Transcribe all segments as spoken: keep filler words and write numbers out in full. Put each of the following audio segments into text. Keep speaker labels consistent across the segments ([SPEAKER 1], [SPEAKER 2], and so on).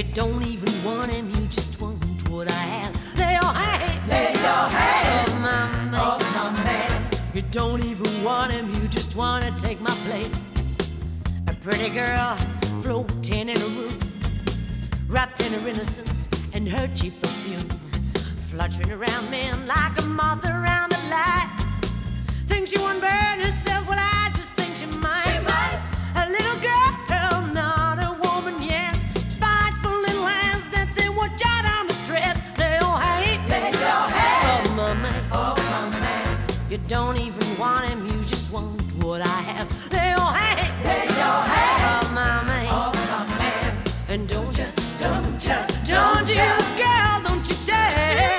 [SPEAKER 1] don't even want him, you just want what I have. Lay your hand,
[SPEAKER 2] lay your hand
[SPEAKER 1] oh my man,
[SPEAKER 2] oh my man.
[SPEAKER 1] You don't even want him, you just want to take my place. A pretty girl floating in a room, wrapped in her innocence and her cheap perfume, fluttering around men like a moth around a light. Thinks she won't burn herself, well I just think she might.
[SPEAKER 2] She might.
[SPEAKER 1] A little girl, not a woman yet, spiteful little hands that say what jot on the thread. Lay your hand,
[SPEAKER 2] lay your hand
[SPEAKER 1] oh my man,
[SPEAKER 2] oh my man.
[SPEAKER 1] You don't even want him, you just want what I have. Lay your hand,
[SPEAKER 2] lay your hand
[SPEAKER 1] oh my man,
[SPEAKER 2] oh my man.
[SPEAKER 1] And don't you,
[SPEAKER 2] don't you,
[SPEAKER 1] don't you, girl, don't you dare.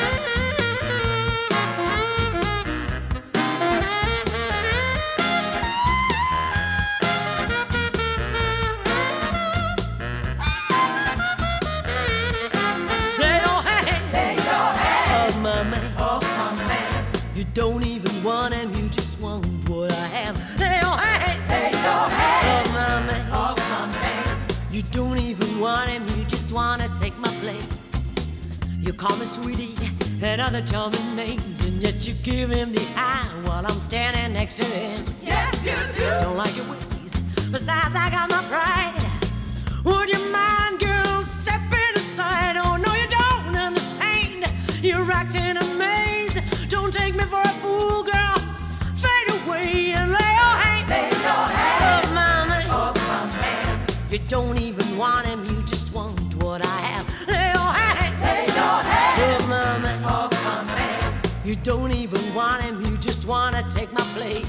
[SPEAKER 1] Lay your hand,
[SPEAKER 2] lay your hand
[SPEAKER 1] oh my man,
[SPEAKER 2] oh my man.
[SPEAKER 1] You don't even want him, you just want what I have. Lay your hand,
[SPEAKER 2] lay your hand
[SPEAKER 1] oh my man,
[SPEAKER 2] oh my man.
[SPEAKER 1] You don't even want him, you just wanna take my place. You call me sweetie and other charming names, and yet you give him the eye while I'm standing next to him.
[SPEAKER 2] Yes, you do.
[SPEAKER 1] Don't like your ways, besides I got my pride. Would you mind, girl, stepping aside? Oh no, you don't understand. You're acting amazed. Don't take me for a fool, girl. Fade away and lay your hand,
[SPEAKER 2] lay your hand
[SPEAKER 1] oh my man,
[SPEAKER 2] oh my man.
[SPEAKER 1] You don't even want him, you just want what I have. Lay your hand,
[SPEAKER 2] lay your hand
[SPEAKER 1] oh my man,
[SPEAKER 2] oh my man.
[SPEAKER 1] You don't even want him, you just wanna take my place.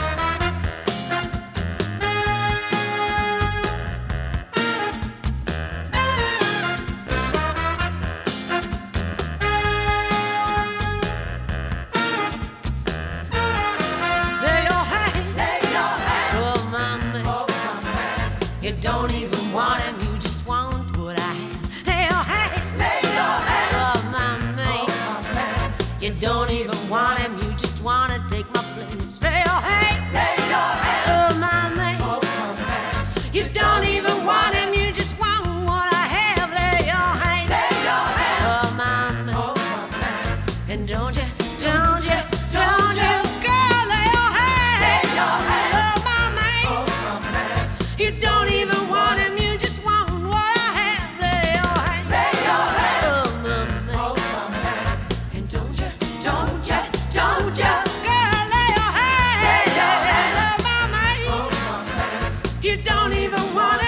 [SPEAKER 1] Lay your hand,
[SPEAKER 2] lay your hand
[SPEAKER 1] oh my man,
[SPEAKER 2] oh my man.
[SPEAKER 1] You don't even want him, you just want what I have. Lay your hand,
[SPEAKER 2] lay your hand
[SPEAKER 1] oh my man,
[SPEAKER 2] oh my man.
[SPEAKER 1] You don't even want him, you just wanna take my place. Lay your hand,
[SPEAKER 2] lay your hand
[SPEAKER 1] oh my man,
[SPEAKER 2] oh my man.
[SPEAKER 1] You don't even want him, you just want what I have. Lay your hand,
[SPEAKER 2] lay your hand
[SPEAKER 1] oh my man,
[SPEAKER 2] oh my man.
[SPEAKER 1] And don't you, don't you, don't you, girl, lay your hand,
[SPEAKER 2] lay your hand
[SPEAKER 1] oh my man,
[SPEAKER 2] oh my man.
[SPEAKER 1] You don't even want him, you just want what I have. Lay your hand,
[SPEAKER 2] lay your hand
[SPEAKER 1] oh my man,
[SPEAKER 2] oh my man.
[SPEAKER 1] And don't you,
[SPEAKER 2] Don't you, don't you,
[SPEAKER 1] girl, lay your hand,
[SPEAKER 2] lay your hand
[SPEAKER 1] oh my man,
[SPEAKER 2] oh my man.
[SPEAKER 1] You don't even want